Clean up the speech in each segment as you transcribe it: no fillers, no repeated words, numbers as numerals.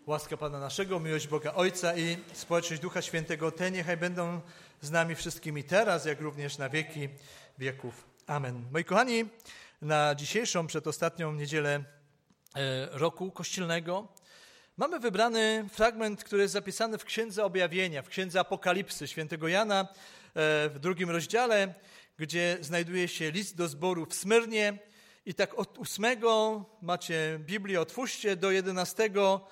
Łaska Pana naszego, miłość Boga Ojca i społeczność Ducha Świętego, te niechaj będą z nami wszystkimi teraz, jak również na wieki wieków. Amen. Moi kochani, na dzisiejszą, przedostatnią niedzielę roku kościelnego mamy wybrany fragment, który jest zapisany w Księdze Objawienia, w Księdze Apokalipsy świętego Jana w 2 rozdziale, gdzie znajduje się list do zboru w Smyrnie. I tak od 8, macie Biblię, otwórzcie, do 11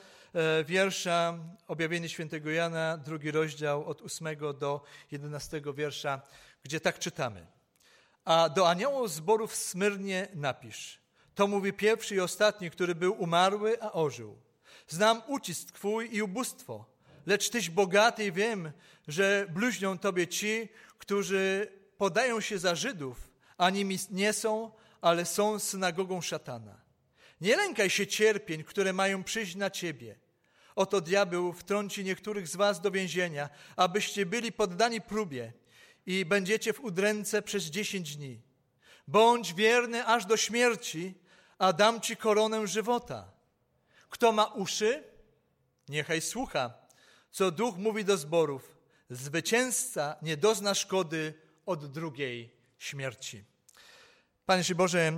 wiersza, Objawienie świętego Jana, 2 rozdział, od 8 do 11 wiersza, gdzie tak czytamy. A do aniołów zboru w Smyrnie napisz: to mówi pierwszy i ostatni, który był umarły, a ożył. Znam ucisk twój i ubóstwo, lecz tyś bogaty i wiem, że bluźnią tobie ci, którzy podają się za Żydów, a nimi nie są, ale są synagogą szatana. Nie lękaj się cierpień, które mają przyjść na ciebie. Oto diabeł wtrąci niektórych z was do więzienia, abyście byli poddani próbie i będziecie w udręce przez 10 dni. Bądź wierny aż do śmierci, a dam ci koronę żywota. Kto ma uszy, niechaj słucha, co Duch mówi do zborów. Zwycięzca nie dozna szkody od drugiej śmierci. Panie Boże,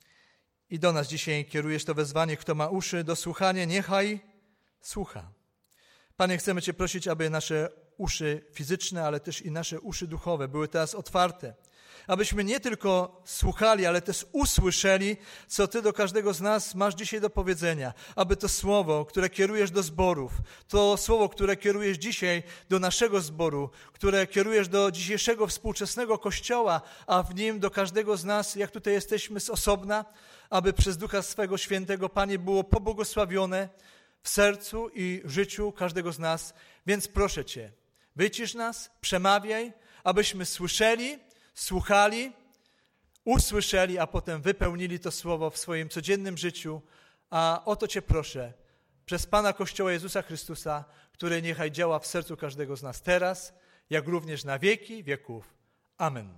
i do nas dzisiaj kierujesz to wezwanie, kto ma uszy do słuchania, niechaj słucha. Panie, chcemy Cię prosić, aby nasze uszy fizyczne, ale też i nasze uszy duchowe były teraz otwarte. Abyśmy nie tylko słuchali, ale też usłyszeli, co Ty do każdego z nas masz dzisiaj do powiedzenia. Aby to słowo, które kierujesz do zborów, to słowo, które kierujesz dzisiaj do naszego zboru, które kierujesz do dzisiejszego współczesnego Kościoła, a w nim do każdego z nas, jak tutaj jesteśmy z osobna, aby przez Ducha swego Świętego, Panie, było pobłogosławione w sercu i życiu każdego z nas. Więc proszę Cię, wycisz nas, przemawiaj, abyśmy słyszeli, słuchali, usłyszeli, a potem wypełnili to słowo w swoim codziennym życiu. A o to Cię proszę, przez Pana Kościoła Jezusa Chrystusa, który niechaj działa w sercu każdego z nas teraz, jak również na wieki wieków. Amen.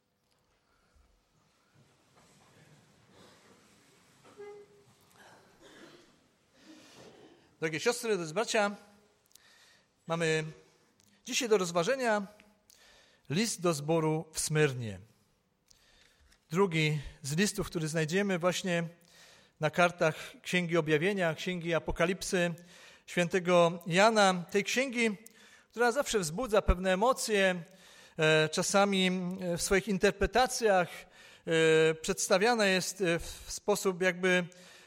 Drogie siostry, drodzy bracia, mamy dzisiaj do rozważenia list do zboru w Smyrnie. Drugi z listów, który znajdziemy właśnie na kartach Księgi Objawienia, Księgi Apokalipsy świętego Jana. Tej księgi, która zawsze wzbudza pewne emocje, czasami w swoich interpretacjach przedstawiana jest w sposób jakby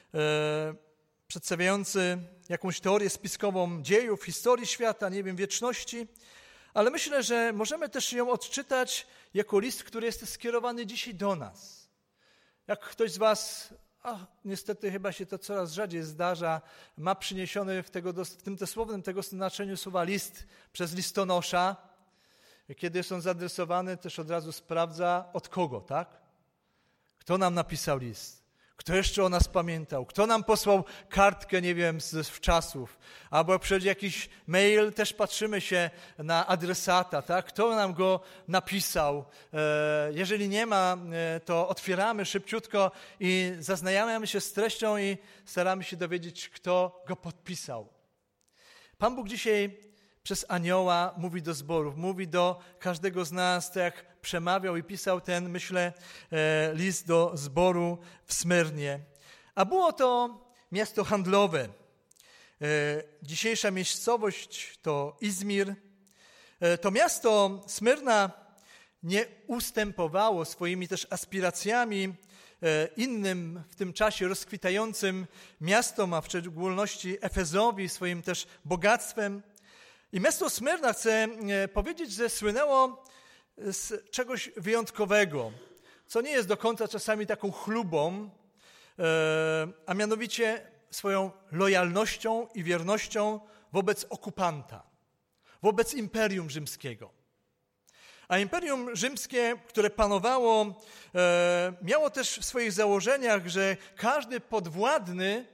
przedstawiający jakąś teorię spiskową dziejów, historii świata, nie wiem, wieczności. Ale myślę, że możemy też ją odczytać jako list, który jest skierowany dzisiaj do nas. Jak ktoś z was, niestety chyba się to coraz rzadziej zdarza, ma przyniesiony w tym dosłownym tego znaczeniu słowa list przez listonosza, kiedy jest on zaadresowany, też od razu sprawdza od kogo, tak? Kto nam napisał list? Kto jeszcze o nas pamiętał? Kto nam posłał kartkę, nie wiem, z czasów? Albo przez jakiś mail też patrzymy się na adresata, tak? Kto nam go napisał? Jeżeli nie ma, to otwieramy szybciutko i zaznajamiamy się z treścią i staramy się dowiedzieć, kto go podpisał. Pan Bóg dzisiaj przez anioła mówi do zborów, mówi do każdego z nas, tak jak przemawiał i pisał ten, myślę, list do zboru w Smyrnie. A było to miasto handlowe. Dzisiejsza miejscowość to Izmir. To miasto Smyrna nie ustępowało swoimi też aspiracjami innym w tym czasie rozkwitającym miastom, a w szczególności Efezowi, swoim też bogactwem. I miasto Smyrna, chcę powiedzieć, że słynęło z czegoś wyjątkowego, co nie jest do końca czasami taką chlubą, a mianowicie swoją lojalnością i wiernością wobec okupanta, wobec Imperium Rzymskiego. A Imperium Rzymskie, które panowało, miało też w swoich założeniach, że każdy podwładny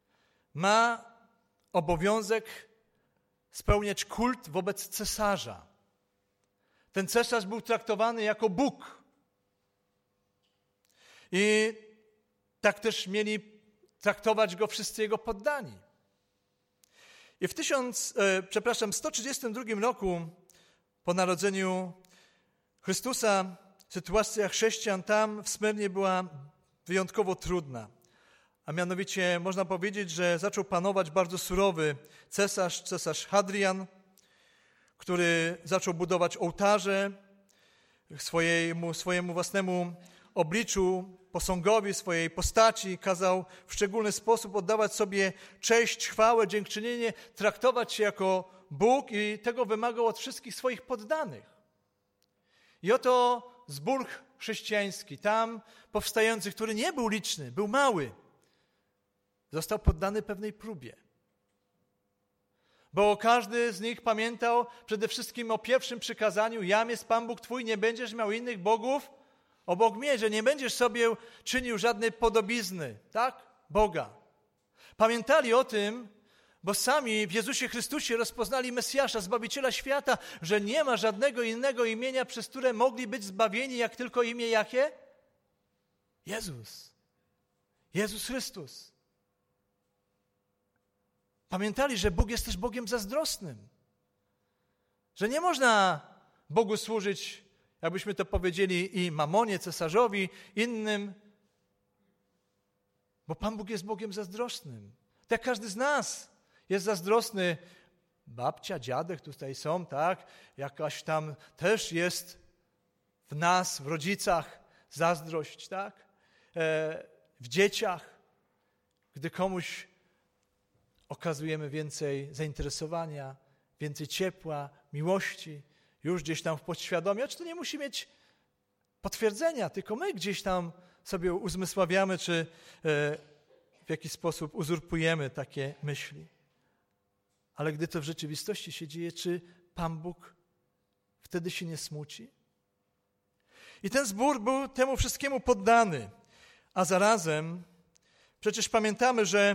ma obowiązek spełniać kult wobec cesarza. Ten cesarz był traktowany jako Bóg. I tak też mieli traktować go wszyscy jego poddani. I w 132 roku po narodzeniu Chrystusa sytuacja chrześcijan tam w Smyrnie była wyjątkowo trudna. A mianowicie można powiedzieć, że zaczął panować bardzo surowy cesarz Hadrian, który zaczął budować ołtarze swojemu własnemu obliczu, posągowi swojej postaci, kazał w szczególny sposób oddawać sobie cześć, chwałę, dziękczynienie, traktować się jako Bóg i tego wymagał od wszystkich swoich poddanych. I oto zbór chrześcijański, tam powstający, który nie był liczny, był mały, został poddany pewnej próbie. Bo każdy z nich pamiętał przede wszystkim o pierwszym przykazaniu: jam jest Pan Bóg Twój, nie będziesz miał innych bogów obok mnie, że nie będziesz sobie czynił żadnej podobizny, tak? Boga. Pamiętali o tym, bo sami w Jezusie Chrystusie rozpoznali Mesjasza, Zbawiciela świata, że nie ma żadnego innego imienia, przez które mogli być zbawieni, jak tylko imię jakie? Jezus. Jezus Chrystus. Pamiętali, że Bóg jest też Bogiem zazdrosnym. Że nie można Bogu służyć, jakbyśmy to powiedzieli, i mamonie, cesarzowi, innym, bo Pan Bóg jest Bogiem zazdrosnym. Tak każdy z nas jest zazdrosny. Babcia, dziadek tutaj są, tak? Jakaś tam też jest w nas, w rodzicach zazdrość, tak? W dzieciach, gdy komuś okazujemy więcej zainteresowania, więcej ciepła, miłości, już gdzieś tam w podświadomie, czy to nie musi mieć potwierdzenia, tylko my gdzieś tam sobie uzmysławiamy, czy w jakiś sposób uzurpujemy takie myśli. Ale gdy to w rzeczywistości się dzieje, czy Pan Bóg wtedy się nie smuci? I ten zbór był temu wszystkiemu poddany, a zarazem przecież pamiętamy, że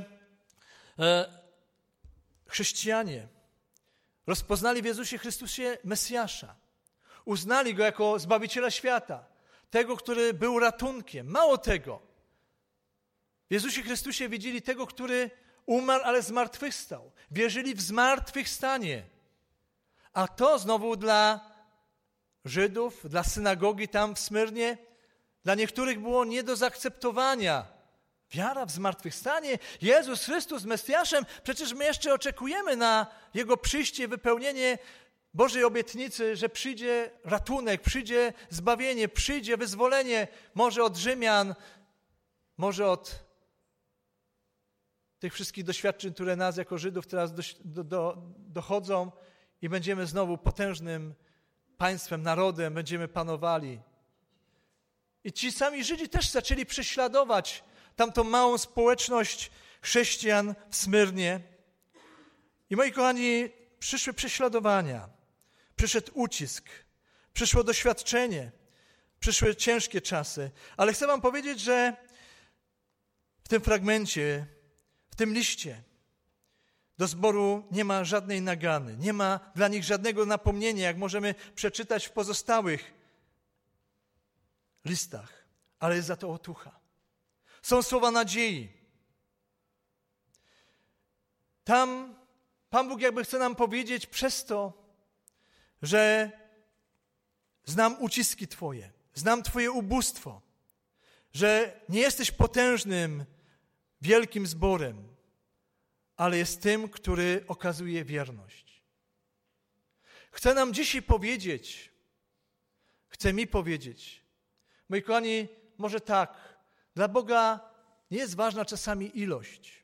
chrześcijanie rozpoznali w Jezusie Chrystusie Mesjasza. Uznali Go jako Zbawiciela świata, tego, który był ratunkiem. Mało tego, w Jezusie Chrystusie widzieli tego, który umarł, ale zmartwychwstał. Wierzyli w zmartwychwstanie. A to znowu dla Żydów, dla synagogi tam w Smyrnie, dla niektórych było nie do zaakceptowania. Wiara w zmartwychwstanie, Jezus Chrystus Mesjaszem, przecież my jeszcze oczekujemy na Jego przyjście, wypełnienie Bożej obietnicy, że przyjdzie ratunek, przyjdzie zbawienie, przyjdzie wyzwolenie, może od Rzymian, może od tych wszystkich doświadczeń, które nas jako Żydów teraz dochodzą i będziemy znowu potężnym państwem, narodem, będziemy panowali. I ci sami Żydzi też zaczęli prześladować tamtą małą społeczność chrześcijan w Smyrnie. I moi kochani, przyszły prześladowania, przyszedł ucisk, przyszło doświadczenie, przyszły ciężkie czasy. Ale chcę wam powiedzieć, że w tym fragmencie, w tym liście do zboru nie ma żadnej nagany, nie ma dla nich żadnego napomnienia, jak możemy przeczytać w pozostałych listach, ale jest za to otucha. Są słowa nadziei. Tam Pan Bóg jakby chce nam powiedzieć przez to, że znam uciski Twoje, znam Twoje ubóstwo, że nie jesteś potężnym, wielkim zborem, ale jest tym, który okazuje wierność. Chce nam dzisiaj powiedzieć, chce mi powiedzieć, moi kochani, może tak, dla Boga nie jest ważna czasami ilość.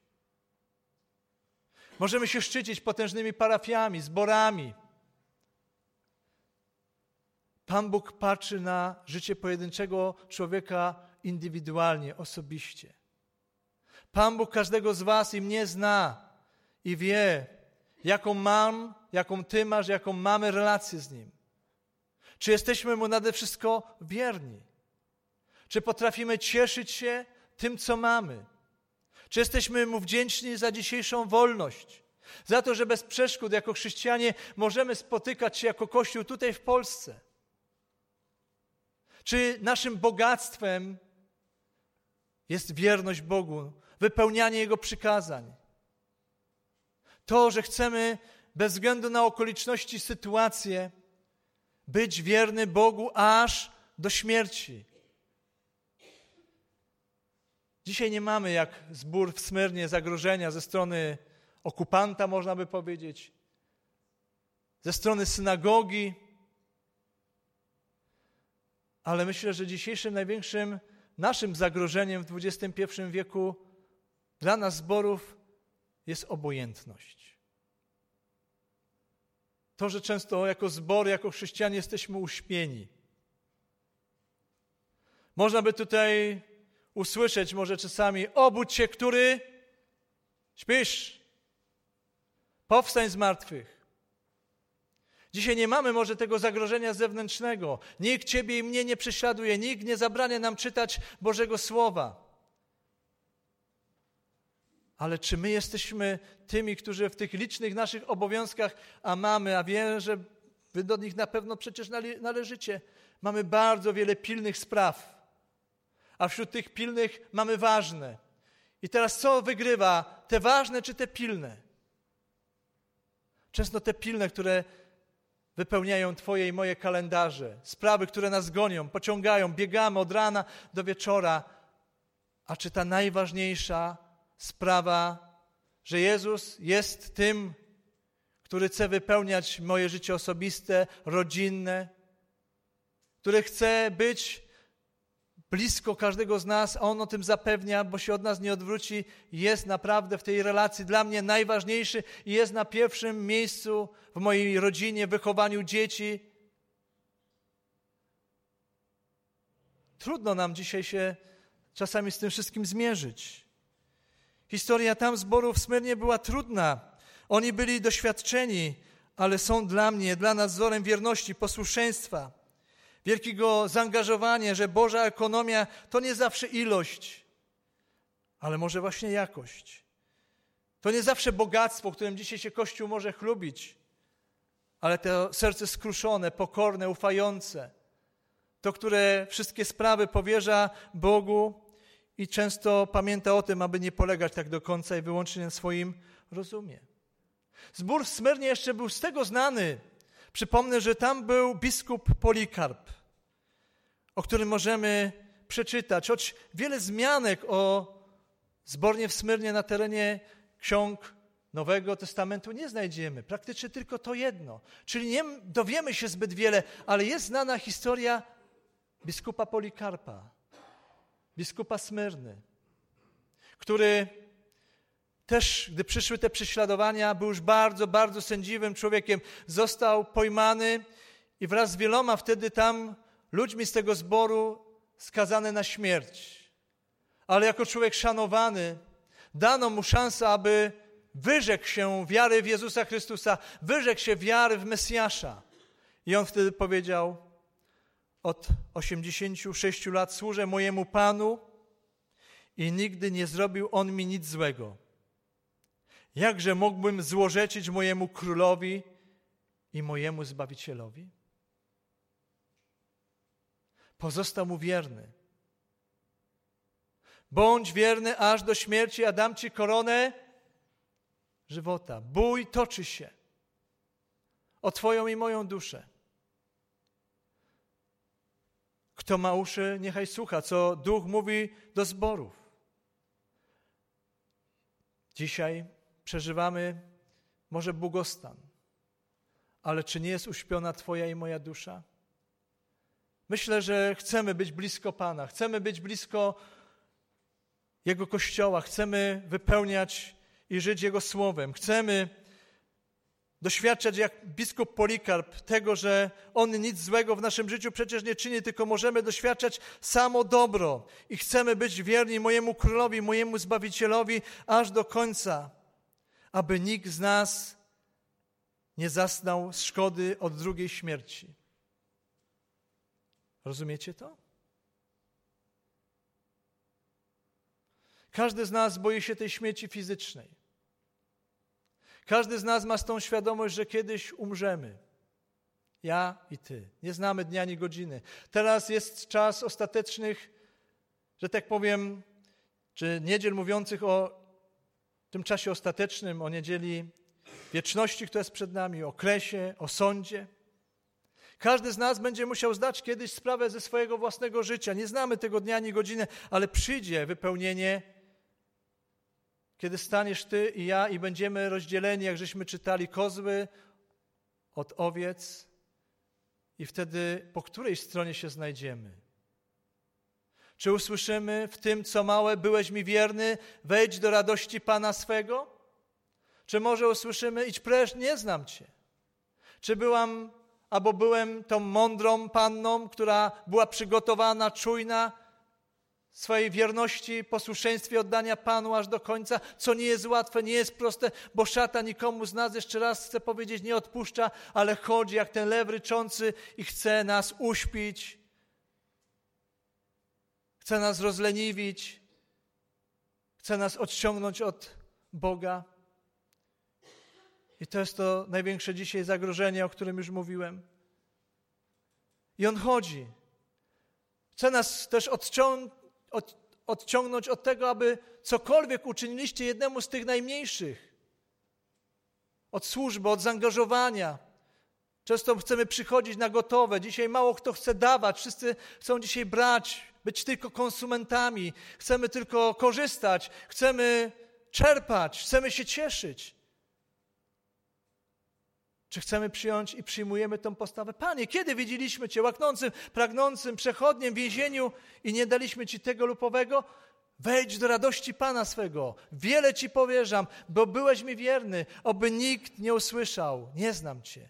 Możemy się szczycić potężnymi parafiami, zborami. Pan Bóg patrzy na życie pojedynczego człowieka indywidualnie, osobiście. Pan Bóg każdego z was i mnie zna i wie, jaką mam, jaką ty masz, jaką mamy relację z Nim. Czy jesteśmy Mu nade wszystko wierni? Czy potrafimy cieszyć się tym, co mamy? Czy jesteśmy Mu wdzięczni za dzisiejszą wolność? Za to, że bez przeszkód jako chrześcijanie możemy spotykać się jako Kościół tutaj w Polsce? Czy naszym bogactwem jest wierność Bogu, wypełnianie Jego przykazań? To, że chcemy bez względu na okoliczności, sytuacje, być wierny Bogu aż do śmierci. Dzisiaj nie mamy jak zbór w Smyrnie zagrożenia ze strony okupanta, można by powiedzieć, ze strony synagogi, ale myślę, że dzisiejszym największym naszym zagrożeniem w XXI wieku dla nas zborów jest obojętność. To, że często jako zbory, jako chrześcijanie jesteśmy uśpieni. Można by tutaj usłyszeć może czasami: obudź się, który śpisz, powstań z martwych. Dzisiaj nie mamy może tego zagrożenia zewnętrznego. Nikt ciebie i mnie nie prześladuje, nikt nie zabrania nam czytać Bożego Słowa. Ale czy my jesteśmy tymi, którzy w tych licznych naszych obowiązkach, a wiem, że wy do nich na pewno przecież należycie, mamy bardzo wiele pilnych spraw, a wśród tych pilnych mamy ważne. I teraz co wygrywa? Te ważne czy te pilne? Często te pilne, które wypełniają twoje i moje kalendarze, sprawy, które nas gonią, pociągają, biegamy od rana do wieczora. A czy ta najważniejsza sprawa, że Jezus jest tym, który chce wypełniać moje życie osobiste, rodzinne, który chce być blisko każdego z nas, a On o tym zapewnia, bo się od nas nie odwróci, jest naprawdę w tej relacji dla mnie najważniejszy i jest na pierwszym miejscu w mojej rodzinie, wychowaniu dzieci. Trudno nam dzisiaj się czasami z tym wszystkim zmierzyć. Historia tam zboru w Smyrnie była trudna. Oni byli doświadczeni, ale są dla nas wzorem wierności, posłuszeństwa, wielkiego zaangażowania, że Boża ekonomia to nie zawsze ilość, ale może właśnie jakość. To nie zawsze bogactwo, którym dzisiaj się Kościół może chlubić, ale to serce skruszone, pokorne, ufające, to, które wszystkie sprawy powierza Bogu i często pamięta o tym, aby nie polegać tak do końca i wyłącznie na swoim rozumie. Zbór w Smyrnie jeszcze był z tego znany. Przypomnę, że tam był biskup Polikarp, o którym możemy przeczytać. Choć wiele wzmianek o zbornie w Smyrnie na terenie ksiąg Nowego Testamentu nie znajdziemy. Praktycznie tylko to jedno. Czyli nie dowiemy się zbyt wiele, ale jest znana historia biskupa Polikarpa, biskupa Smyrny, który też, gdy przyszły te prześladowania, był już bardzo, bardzo sędziwym człowiekiem. Został pojmany i wraz z wieloma wtedy tam ludźmi z tego zboru skazany na śmierć. Ale jako człowiek szanowany dano mu szansę, aby wyrzekł się wiary w Jezusa Chrystusa, wyrzekł się wiary w Mesjasza. I on wtedy powiedział: od 86 lat służę mojemu Panu i nigdy nie zrobił On mi nic złego. Jakże mógłbym złorzeczyć mojemu Królowi i mojemu Zbawicielowi? Pozostał mu wierny. Bądź wierny aż do śmierci, a dam ci koronę żywota. Bój toczy się o twoją i moją duszę. Kto ma uszy, niechaj słucha, co Duch mówi do zborów. Dzisiaj przeżywamy może błogostan, ale czy nie jest uśpiona twoja i moja dusza? Myślę, że chcemy być blisko Pana, chcemy być blisko Jego Kościoła, chcemy wypełniać i żyć Jego Słowem. Chcemy doświadczać jak biskup Polikarp tego, że On nic złego w naszym życiu przecież nie czyni, tylko możemy doświadczać samo dobro. I chcemy być wierni mojemu Królowi, mojemu Zbawicielowi aż do końca, aby nikt z nas nie zaznał szkody od drugiej śmierci. Rozumiecie to? Każdy z nas boi się tej śmierci fizycznej. Każdy z nas ma z tą świadomość, że kiedyś umrzemy. Ja i ty. Nie znamy dnia ani godziny. Teraz jest czas ostatecznych, że tak powiem, czy niedziel mówiących o tym czasie ostatecznym, o niedzieli wieczności, która jest przed nami, o kresie, o sądzie. Każdy z nas będzie musiał zdać kiedyś sprawę ze swojego własnego życia. Nie znamy tego dnia ani godziny, ale przyjdzie wypełnienie, kiedy staniesz ty i ja i będziemy rozdzieleni, jak żeśmy czytali, kozły od owiec i wtedy po której stronie się znajdziemy? Czy usłyszymy w tym, co małe, byłeś mi wierny, wejdź do radości Pana swego? Czy może usłyszymy, idź precz, nie znam Cię? Czy byłem tą mądrą panną, która była przygotowana, czujna w swojej wierności, posłuszeństwie, oddania Panu aż do końca, co nie jest łatwe, nie jest proste, bo szatan nikomu z nas, jeszcze raz chcę powiedzieć, nie odpuszcza, ale chodzi jak ten lew ryczący i chce nas uśpić, chce nas rozleniwić, chce nas odciągnąć od Boga. I to jest to największe dzisiaj zagrożenie, o którym już mówiłem. I on chodzi. Chce nas też odciągnąć od tego, aby cokolwiek uczyniliście jednemu z tych najmniejszych. Od służby, od zaangażowania. Często chcemy przychodzić na gotowe. Dzisiaj mało kto chce dawać. Wszyscy chcą dzisiaj brać, być tylko konsumentami. Chcemy tylko korzystać. Chcemy czerpać. Chcemy się cieszyć. Czy chcemy przyjąć i przyjmujemy tą postawę? Panie, kiedy widzieliśmy Cię łaknącym, pragnącym, przechodniem w więzieniu i nie daliśmy Ci tego lub owego? Wejdź do radości Pana swego. Wiele Ci powierzam, bo byłeś mi wierny. Oby nikt nie usłyszał. Nie znam Cię.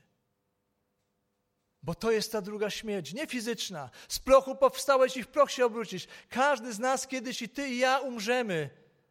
Bo to jest ta druga śmierć, nie fizyczna. Z prochu powstałeś i w proch się obrócisz. Każdy z nas kiedyś i Ty i ja umrzemy.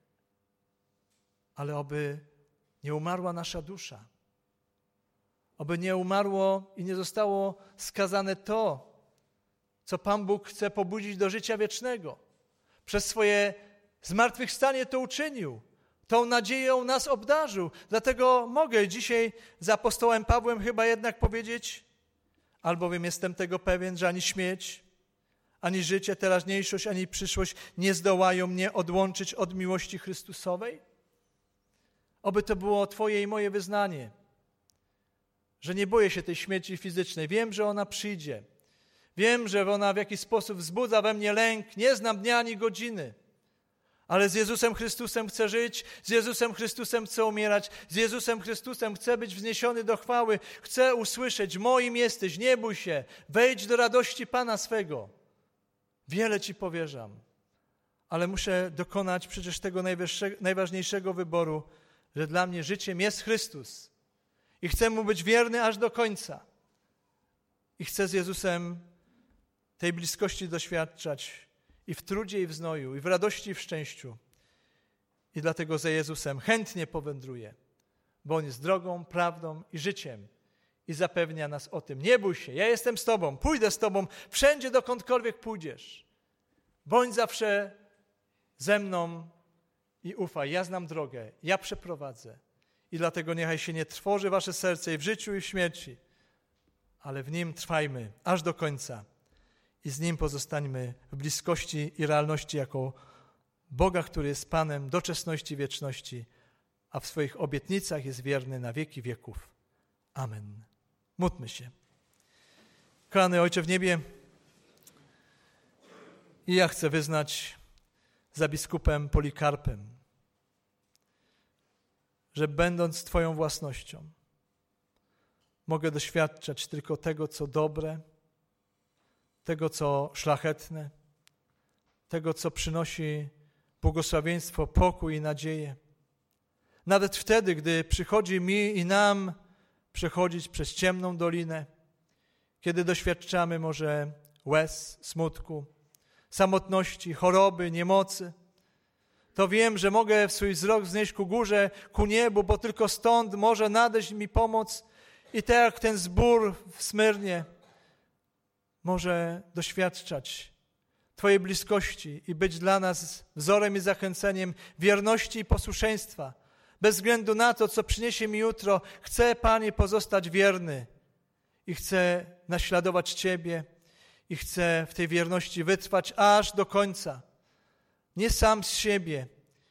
Ale oby nie umarła nasza dusza. Oby nie umarło i nie zostało skazane to, co Pan Bóg chce pobudzić do życia wiecznego. Przez swoje zmartwychwstanie to uczynił. Tą nadzieją nas obdarzył. Dlatego mogę dzisiaj za apostołem Pawłem chyba jednak powiedzieć, albowiem jestem tego pewien, że ani śmierć, ani życie, teraźniejszość, ani przyszłość nie zdołają mnie odłączyć od miłości Chrystusowej. Oby to było Twoje i moje wyznanie. Że nie boję się tej śmierci fizycznej. Wiem, że ona przyjdzie. Wiem, że ona w jakiś sposób wzbudza we mnie lęk. Nie znam dnia ani godziny. Ale z Jezusem Chrystusem chcę żyć. Z Jezusem Chrystusem chcę umierać. Z Jezusem Chrystusem chcę być wzniesiony do chwały. Chcę usłyszeć, moim jesteś, nie bój się. Wejdź do radości Pana swego. Wiele Ci powierzam. Ale muszę dokonać przecież tego najważniejszego wyboru, że dla mnie życiem jest Chrystus. I chcę Mu być wierny aż do końca. I chcę z Jezusem tej bliskości doświadczać i w trudzie, i w znoju, i w radości, i w szczęściu. I dlatego za Jezusem chętnie powędruję, bo On jest drogą, prawdą i życiem. I zapewnia nas o tym. Nie bój się, ja jestem z Tobą, pójdę z Tobą, wszędzie dokądkolwiek pójdziesz. Bądź zawsze ze mną i ufaj, ja znam drogę, ja przeprowadzę. I dlatego niechaj się nie trwoży wasze serce i w życiu, i w śmierci, ale w Nim trwajmy aż do końca i z Nim pozostańmy w bliskości i realności jako Boga, który jest Panem doczesności, wieczności, a w swoich obietnicach jest wierny na wieki wieków. Amen. Módlmy się. Kochany Ojcze w niebie, i ja chcę wyznać za biskupem Polikarpem, że będąc Twoją własnością, mogę doświadczać tylko tego, co dobre, tego, co szlachetne, tego, co przynosi błogosławieństwo, pokój i nadzieję. Nawet wtedy, gdy przychodzi mi i nam przechodzić przez ciemną dolinę, kiedy doświadczamy może łez, smutku, samotności, choroby, niemocy, to wiem, że mogę swój wzrok wznieść ku górze, ku niebu, bo tylko stąd może nadejść mi pomoc i tak jak ten zbór w Smyrnie może doświadczać Twojej bliskości i być dla nas wzorem i zachęceniem wierności i posłuszeństwa. Bez względu na to, co przyniesie mi jutro, chcę, Panie, pozostać wierny i chcę naśladować Ciebie i chcę w tej wierności wytrwać aż do końca. Nie sam z siebie,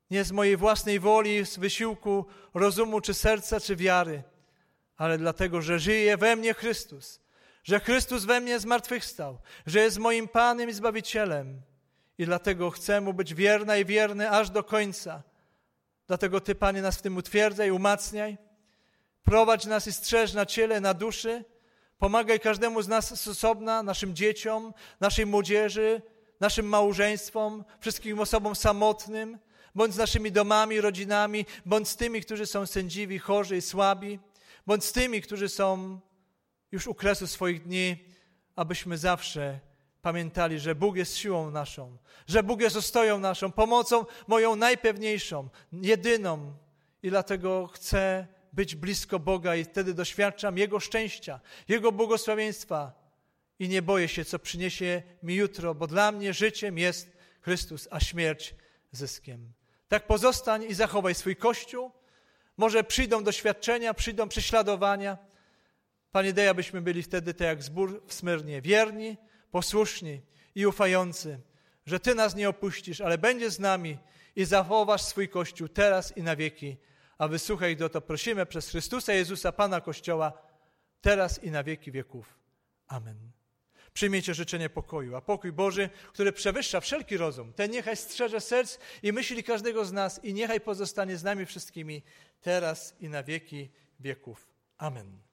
Nie z mojej własnej woli, z wysiłku rozumu, czy serca, czy wiary, ale dlatego, że żyje we mnie Chrystus, że Chrystus we mnie zmartwychwstał, że jest moim Panem i Zbawicielem i dlatego chcę Mu być wierna i wierny aż do końca. Dlatego Ty, Panie, nas w tym utwierdzaj, umacniaj, prowadź nas i strzeż na ciele, na duszy, pomagaj każdemu z nas z osobna, naszym dzieciom, naszej młodzieży, naszym małżeństwom, wszystkim osobom samotnym, bądź z naszymi domami, rodzinami, bądź z tymi, którzy są sędziwi, chorzy i słabi, bądź z tymi, którzy są już u kresu swoich dni, abyśmy zawsze pamiętali, że Bóg jest siłą naszą, że Bóg jest ostoją naszą, pomocą moją najpewniejszą, jedyną i dlatego chcę być blisko Boga i wtedy doświadczam Jego szczęścia, Jego błogosławieństwa i nie boję się, co przyniesie mi jutro, bo dla mnie życiem jest Chrystus, a śmierć zyskiem. Tak pozostań i zachowaj swój Kościół. Może przyjdą doświadczenia, przyjdą prześladowania. Panie, daj, abyśmy byli wtedy tak jak zbór w Smyrnie, wierni, posłuszni i ufający, że Ty nas nie opuścisz, ale będziesz z nami i zachowasz swój Kościół teraz i na wieki. A wysłuchaj go, to prosimy przez Chrystusa Jezusa, Pana Kościoła, teraz i na wieki wieków. Amen. Przyjmijcie życzenie pokoju, a pokój Boży, który przewyższa wszelki rozum, ten niechaj strzeże serc i myśli każdego z nas i niechaj pozostanie z nami wszystkimi teraz i na wieki wieków. Amen.